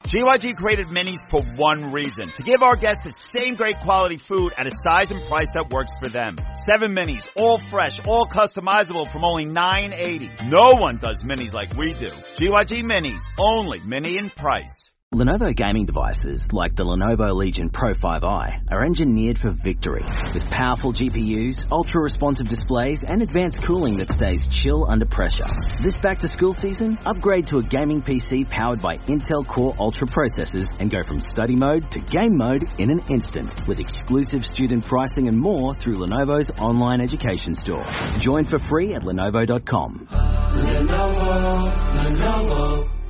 GYG created Minis for one reason, to give our guests the same great quality food at a size and price that works for them. 7 Minis, all fresh, all customizable from only $9.80. No one does Minis like we do. GYG Minis, only Mini in price. Lenovo gaming devices, like the Lenovo Legion Pro 5i, are engineered for victory. With powerful GPUs, ultra-responsive displays, and advanced cooling that stays chill under pressure. This back-to-school season, upgrade to a gaming PC powered by Intel Core Ultra processors and go from study mode to game mode in an instant, with exclusive student pricing and more through Lenovo's online education store. Join for free at Lenovo.com. Lenovo.